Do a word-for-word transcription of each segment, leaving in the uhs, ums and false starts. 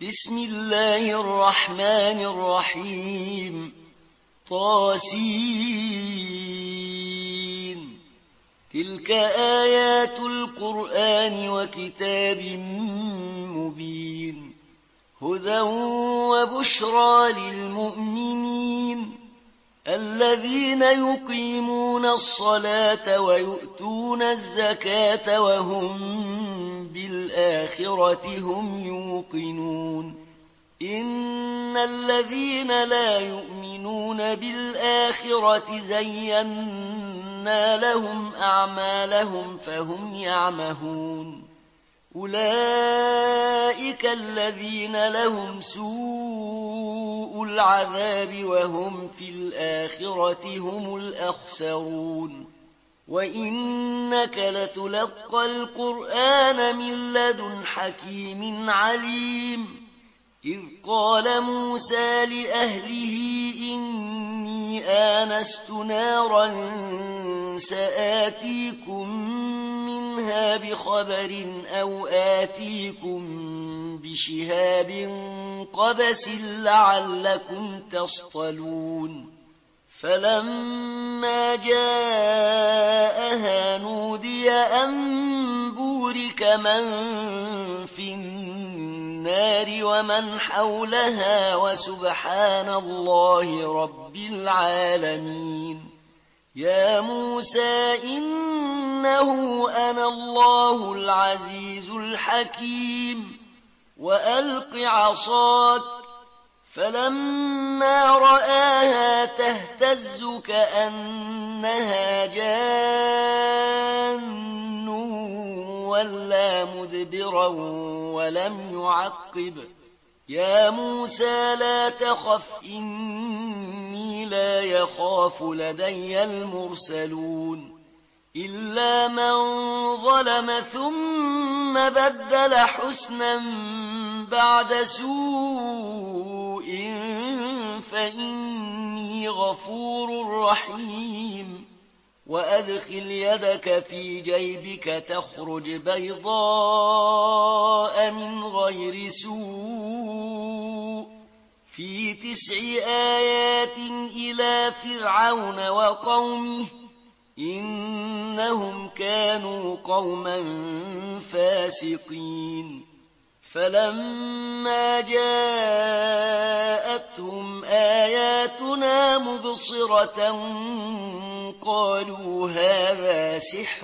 بسم الله الرحمن الرحيم طاسين تلك آيات القرآن وكتاب مبين هدى وبشرى للمؤمنين الذين يقيمون الصلاة ويؤتون الزكاة وهم بالآخرة هم يوقنون إن الذين لا يؤمنون بالآخرة زينا لهم أعمالهم فهم يعمهون أولئك الذين لهم سوء العذاب وهم في الآخرة هم الأخسرون وإنك لتلقى القرآن من لدن حكيم عليم إذ قال موسى لأهله إني آنست نارا سآتيكم منها بخبر أو آتيكم بشهاب قبس لعلكم تصطلون فلما جاءها نودي أن بورك من في النار ومن حولها وسبحان الله رب العالمين يا موسى إنه أنا الله العزيز الحكيم وألق عصاك فلما رآها تهتز كأنها جان ولا مدبرا ولم يعقب يا موسى لا تخف إني لا يخاف لدي المرسلون إلا من ظلم ثم بدل حسنا بعد سوء فإني غفور رحيم وأدخل يدك في جيبك تخرج بيضاء من غير سوء في تسع آيات إلى فرعون وقومه إنهم كانوا قوما فاسقين فلما جاءتهم آياتنا مبصرة قالوا هذا سحر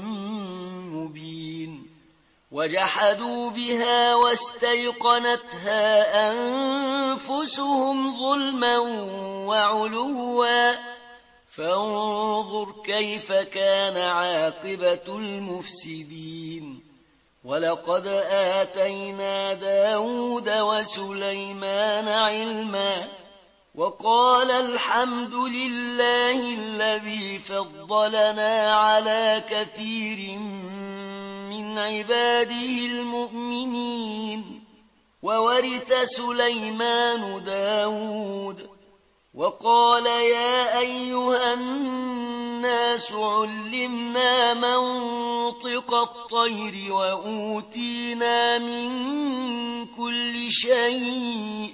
مبين وجحدوا بها واستيقنتها أنفسهم ظلما وعلوا فانظر كيف كان عاقبة المفسدين ولقد آتينا داود وسليمان علما وقال الحمد لله الذي فضلنا على كثير من عباده المؤمنين وورث سليمان داود وقال يا أيها الناس علمنا منطق الطير وأوتينا من كل شيء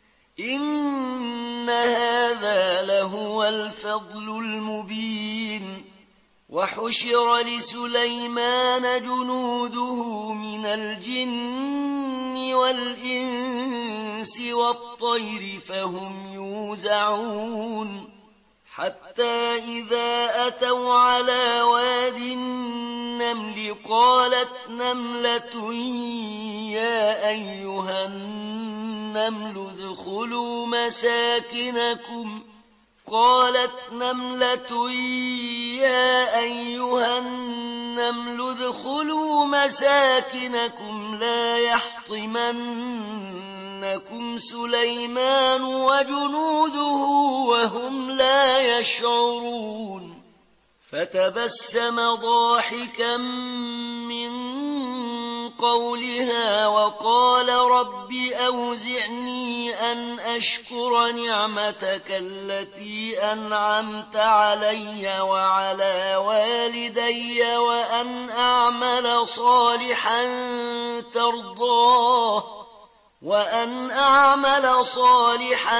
إن هذا لهو الفضل المبين وحشر لسليمان جنوده من الجن والإنس والطير فهم يوزعون حتى إذا أتوا على واد النمل قالت نملة يا أيها النمل ادخلوا مساكنكم قالت نملة يا أيها النمل ادخلوا مساكنكم لا يحطمنكم سليمان وجنوده وهم لا يشعرون فتبسم ضاحكا من قولها وقال رب أوزعني أن أشكر نعمتك التي أنعمت علي وعلى والدي وأن أعمل صالحا ترضاه وأن أعمل صالحا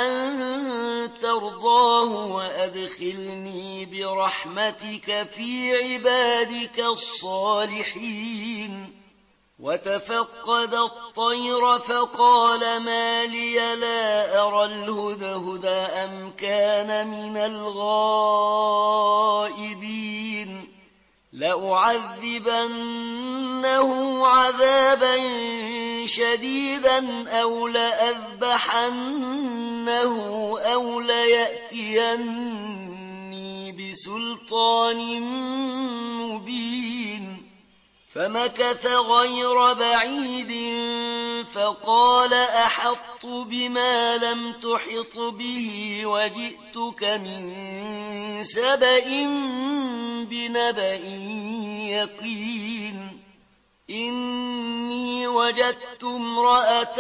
ترضاه وأدخلني برحمتك في عبادك الصالحين. وتفقد الطير فقال ما لي لا أرى الهدهد أم كان من الغائبين لأعذبنه عذابا شديدا أو لأذبحنه أو ليأتيني بسلطان مبين. فمكث غير بعيد فقال أحطت بما لم تحط به وجئتك من سبأ بنبأ يقين. إني وجدت امرأة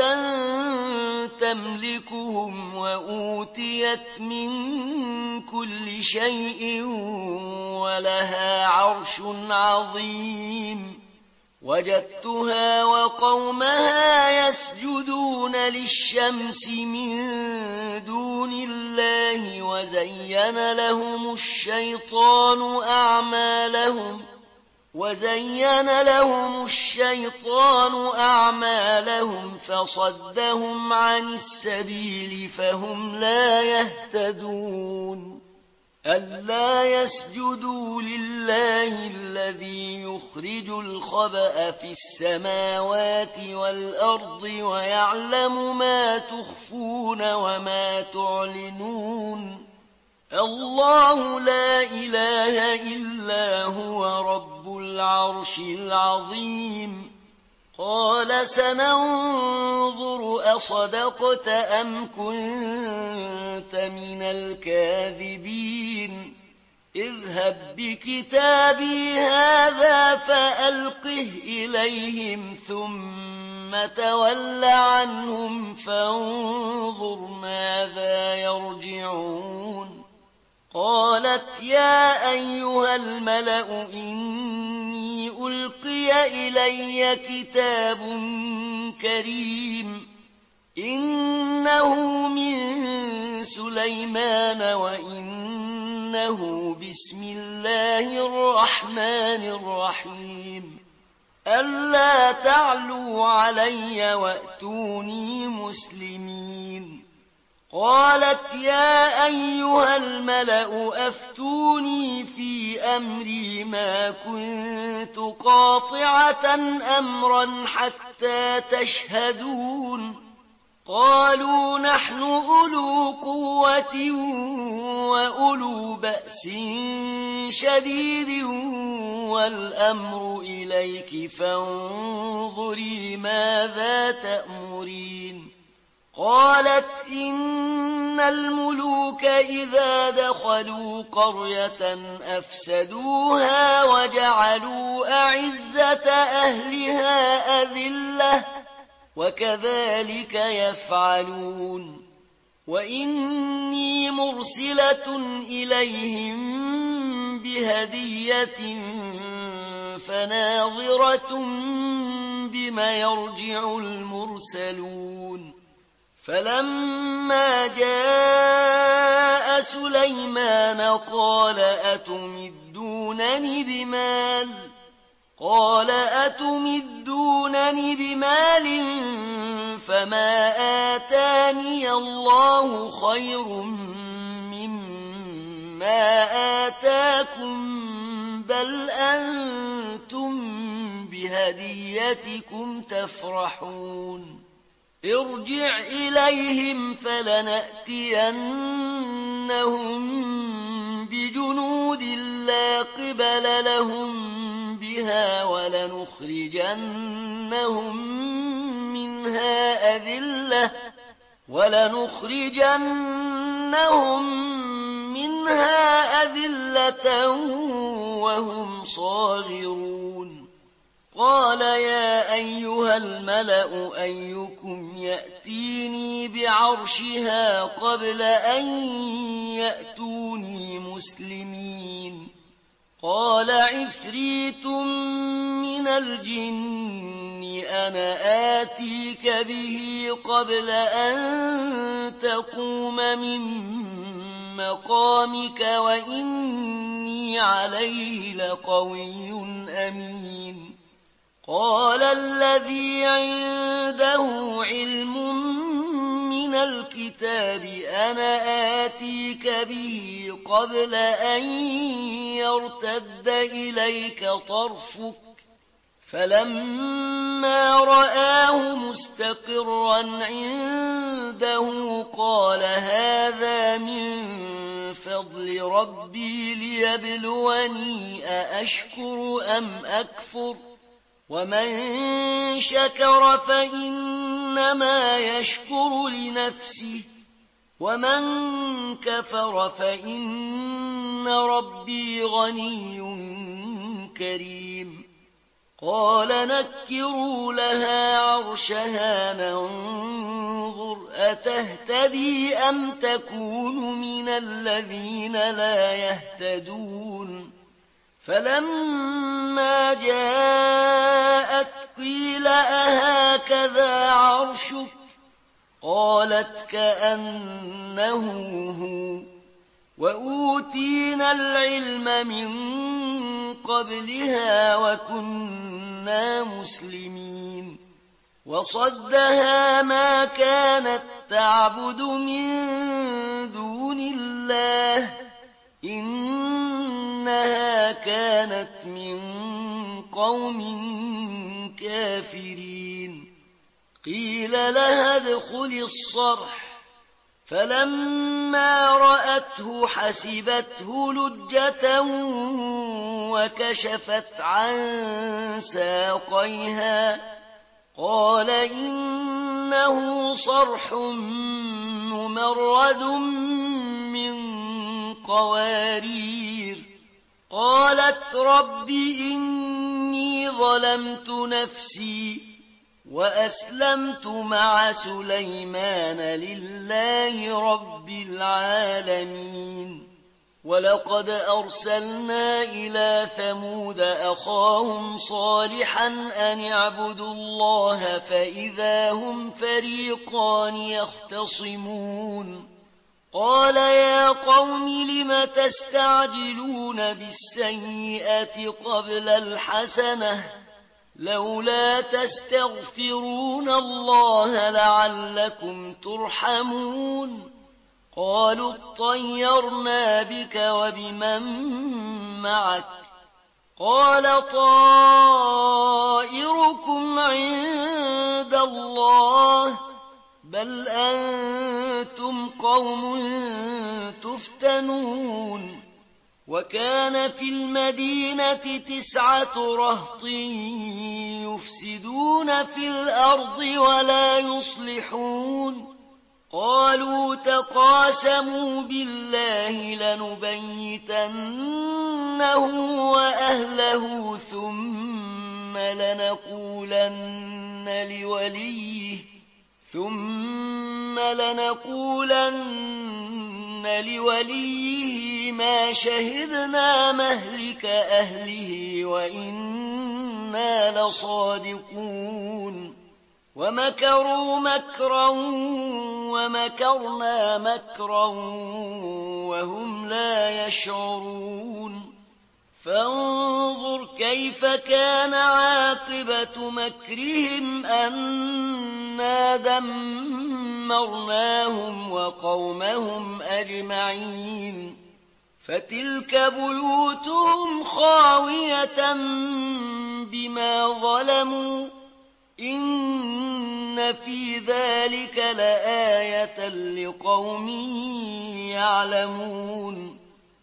تملكهم وأوتيت من كل شيء ولها عرش عظيم. وجدتها وقومها يسجدون للشمس من دون الله وزين لهم الشيطان أعمالهم وزين لهم الشيطان أعمالهم فصدهم عن السبيل فهم لا يهتدون. ألا يسجدوا لله الذي يخرج الخبأ في السماوات والأرض ويعلم ما تخفون وما تعلنون. الله لا إله إلا هو رب العرش العظيم. قال سننظر أصدقت أم كنت من الكاذبين. اذهب بكتابي هذا فألقه إليهم ثم تول عنهم فانظر ماذا يرجعون. قالت يا أيها الملأ إني ألقي إلي كتاب كريم إنه من سليمان وإنه بسم الله الرحمن الرحيم. ألا تعلوا علي وأتوني مسلمين. قالت يا أيها الملأ أفتوني في أمري ما كنت قاطعة أمرا حتى تشهدون. قالوا نحن أولو قوة وأولو بأس شديد والأمر إليك فانظري ماذا تأمرين. قالت إن الملوك إذا دخلوا قرية أفسدوها وجعلوا أعزة أهلها أذلة وكذلك يفعلون. وإني مرسلة إليهم بهدية فناظرة بما يرجع المرسلون. فلما جاء سليمان قال أتمدونني بمال قال أتمدونني بمال فما آتاني الله خير مما آتاكم بل أنتم بهديتكم تفرحون. ارجع إليهم فلنأتينهم بجنود لا قبل لهم بها ولنخرجنهم منها أذلة ولنخرجنهم منها أذلة وهم صاغرون. قال يا أيها الملأ أيكم يأتيني بعرشها قبل أن يأتوني مسلمين. قال عفريت من الجن أنا آتيك به قبل أن تقوم من مقامك وإني عليه لقوي أمين. قال الذي عنده علم من الكتاب أنا آتيك به قبل أن يرتد إليك طرفك فلما رآه مستقرا عنده قال هذا من فضل ربي ليبلوني أأشكر أم أكفر ومن شكر فإنما يشكر لنفسه ومن كفر فإن ربي غني كريم. قال نكروا لها عرشها ننظر أتهتدي أم تكون من الذين لا يهتدون. فلما جاءت قيل أهكذا عرشك قالت كأنه هو وأوتينا العلم من قبلها وكنا مسلمين. وصدها ما كانت تعبد من دون الله إنها كانت من قوم كافرين. قيل لها ادخل الصرح فلما رأته حسبته لجة وكشفت عن ساقيها قال إنه صرح ممرد من قوارير. قالت رب إني ظلمت نفسي وأسلمت مع سليمان لله رب العالمين. ولقد أرسلنا إلى ثمود أخاهم صالحا أن اعبدوا الله فإذا هم فريقان يختصمون. قال يا قوم لم تستعجلون بالسيئة قبل الحسنة لولا تستغفرون الله لعلكم ترحمون. قالوا اطيرنا بك وبمن معك قال طائركم عند الله بل أنتم قوم تفتنون. وكان في المدينة تسعة رهط يفسدون في الأرض ولا يصلحون. قالوا تقاسموا بالله لنبيتنه وأهله ثم لنقولن لوليه ثم لنقولن لوليه ما شهدنا مهلك أهله وإنا لصادقون. ومكروا مكرا ومكرنا مكرا وهم لا يشعرون. فانظر كيف كان عاقبة مكرهم أنا دمرناهم وقومهم أجمعين. فتلك بيوتهم خاوية بما ظلموا إن في ذلك لآية لقوم يعلمون.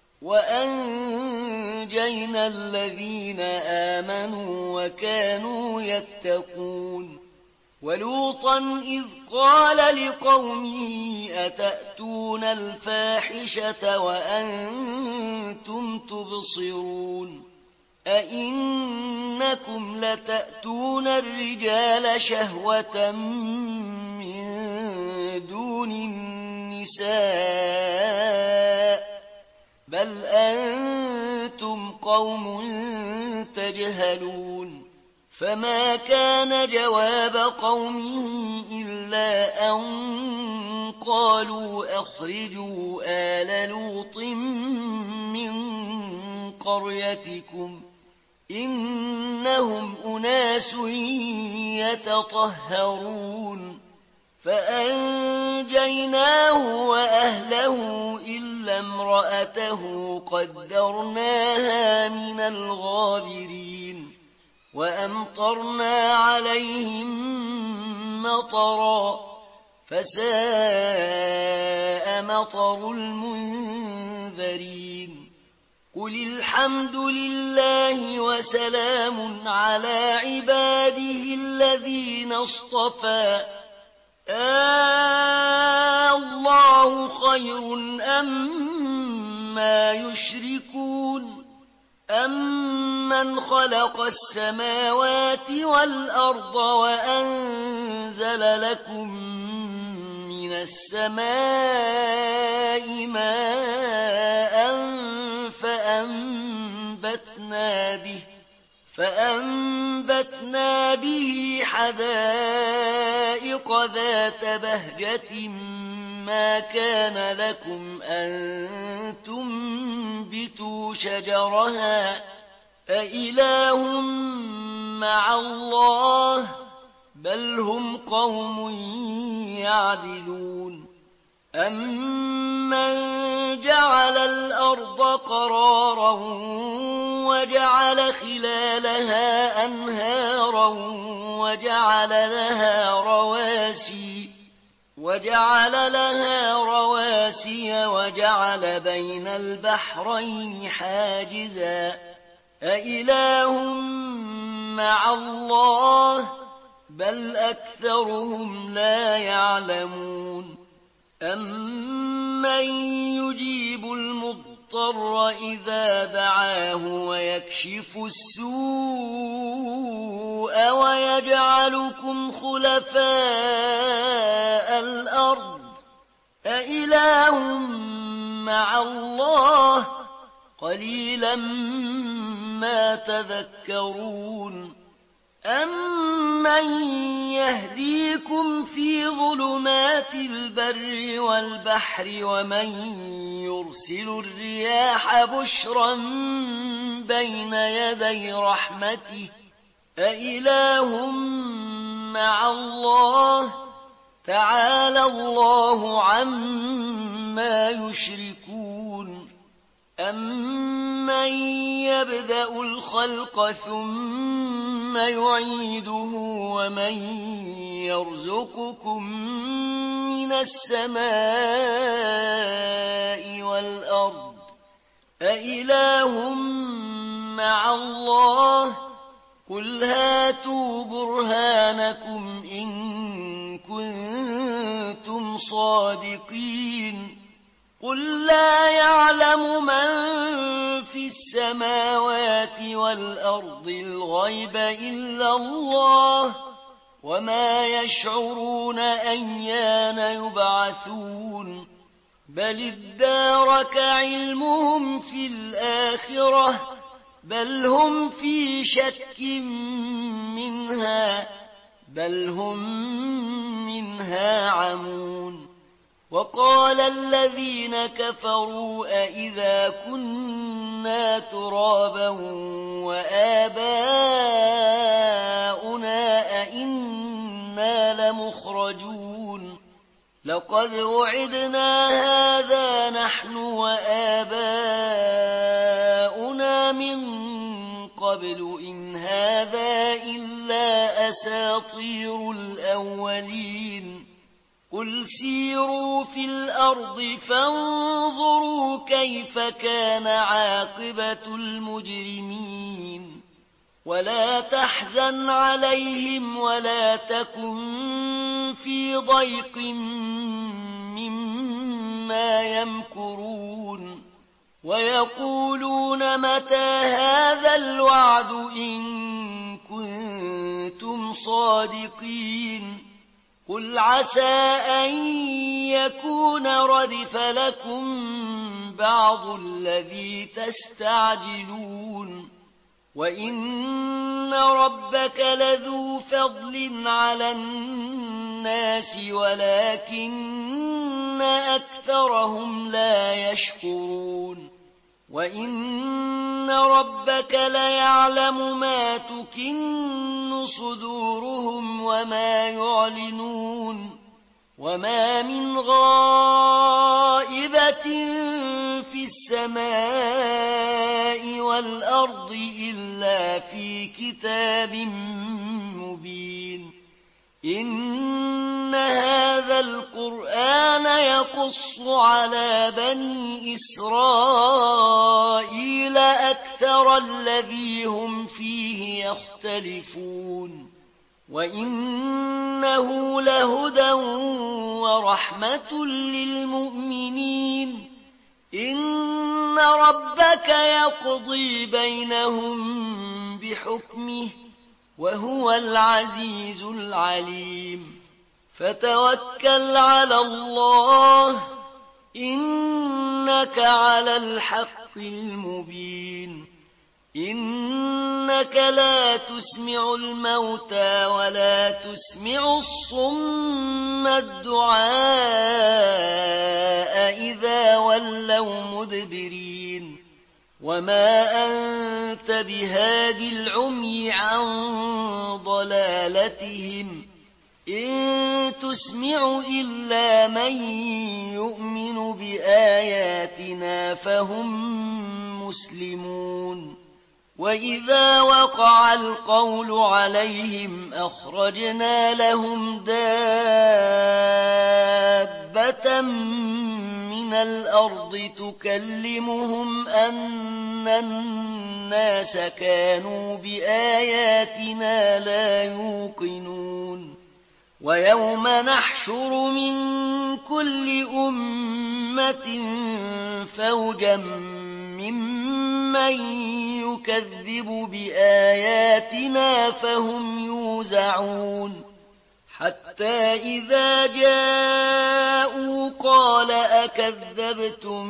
وأنجينا الذين آمنوا وكانوا يتقون. ولوطا إذ قال لقومه أتأتون الفاحشة وأنتم تبصرون أئنكم لتأتون الرجال شهوة من دون النساء بل أنتم قوم قوم تجهلون فما كان جواب قومه إلا أن قالوا أخرجوا آل لوط من قريتكم إنهم أناس يتطهرون فأنجيناه وأهله إلا امرأته قدرناها من الغابرين وأمطرنا عليهم مطرا فساء مطر المنذرين قل الحمد لله وسلام على عباده الذين اصطفى الله خير أما يشركون أمن خلق السماوات والأرض وأنزل لكم من السماء ماء فأنبتنا به فأنبتنا به حدائق ذات بهجة ما كان لكم أن تنبتوا شجرها أإله مع الله بل هم قوم يعدلون أمن جعل الأرض قرارا وجعل خلالها أنهارا وجعل لها رواسي وجعل لها رواسي وجعل بين البحرين حاجزا أإله مع الله بل أكثرهم لا يعلمون أمن يجيب المضطر إذا دعاه ويكشف السوء ويجعلكم خلفاء الأرض أإله مع الله قليلا ما تذكرون أمن يهديكم في ظلمات البر والبحر ومن يرسل الرياح بشرا بين يدي رحمته أإله مع الله تعالى الله عما يشركون أمن يبدأ الخلق ثم يعيده ومن يرزقكم من السماء والأرض أإله مع الله قل هاتوا برهانكم إن كنتم صادقين قل لا يعلم من في السماوات والأرض الغيب إلا الله وما يشعرون أيان يبعثون بل ادارك علمهم في الآخرة بل هم في شك منها بل هم منها عمون وقال الذين كفروا أئذا كنا ترابا وآباؤنا أئنا لمخرجون لقد وعدنا هذا نحن وآباؤنا من قبل إن هذا إلا أساطير الأولين قل سيروا في الأرض فانظروا كيف كان عاقبة المجرمين ولا تحزن عليهم ولا تكن في ضيق مما يمكرون ويقولون متى هذا الوعد إن كنتم صادقين قل عسى أن يكون ردف لكم بعض الذي تستعجلون وإن ربك لذو فضل على الناس ولكن أكثرهم لا يشكرون وإن ربك ليعلم ما تكن صدورهم وما يعلنون وما من غائبة في السماء والأرض إلا في كتاب مبين إن هذا القرآن يقص على بني إسرائيل أكثر الذي هم فيه يختلفون وإنه لهدى ورحمة للمؤمنين إن ربك يقضي بينهم بحكمه وهو العزيز العليم فتوكل على الله إنك على الحق المبين إنك لا تسمع الموتى ولا تسمع الصم الدعاء إذا ولوا مدبرين وما أنت بهاد العمي عن ضلالتهم إن تسمع إلا من يؤمن بآياتنا فهم مسلمون وإذا وقع القول عليهم أخرجنا لهم دابة من الأرض تكلمهم أن الناس كانوا بآياتنا لا يوقنون ويوم نحشر من كل أمة فوجا ممن يكذب بآياتنا فهم يوزعون حتى إذا جاءوا قال أكذبتم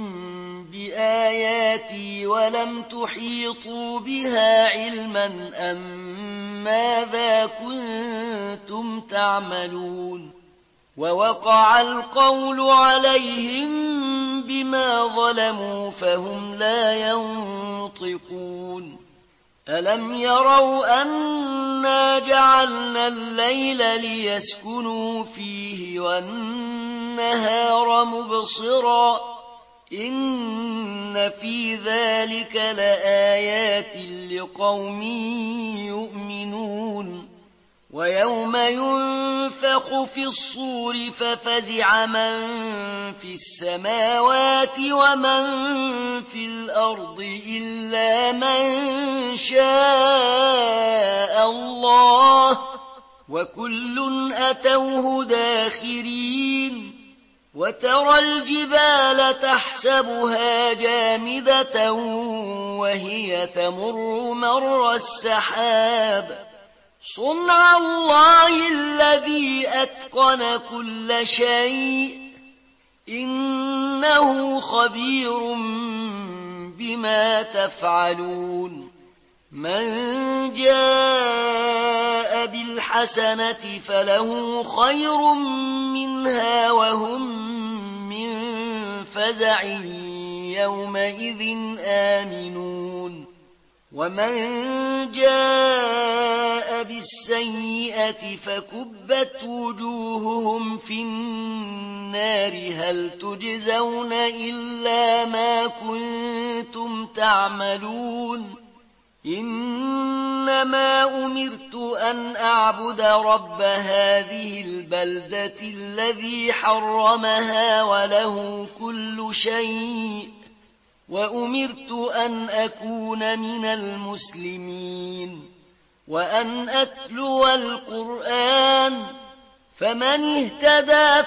بآياتي ولم تحيطوا بها علما أم ماذا كنتم تعملون ووقع القول عليهم بما ظلموا فهم لا ينطقون ألم يروا أنا جعلنا الليل ليسكنوا فيه والنهار مبصرا إن في ذلك لآيات لقوم يؤمنون ويوم ينفخ في الصور ففزع من في السماوات ومن في الأرض إلا من شاء الله وكل أتوه داخرين وترى الجبال تحسبها جامدة وهي تمر مر السحاب صنع الله الذي أتقن كل شيء إنه خبير بما تفعلون من جاء بالحسنة فله خير منها وهم من فزع يومئذ آمنون ومن جاء بالسيئة فكبت وجوههم في النار هل تجزون إلا ما كنتم تعملون إنما أمرت أن أعبد رب هذه البلدة الذي حرمها وله كل شيء وأمرت أن أكون من المسلمين وأن أتلو القرآن فمن اهتدى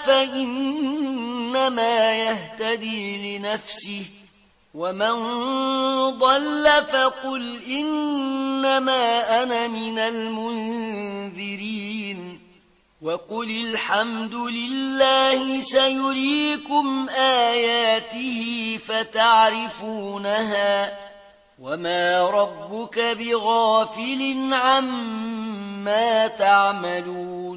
فإنما يهتدي لنفسه ومن ضل فقل إنما أنا من المنذرين وقل الحمد لله سيريكم آياته فتعرفونها وما ربك بغافل عما تعملون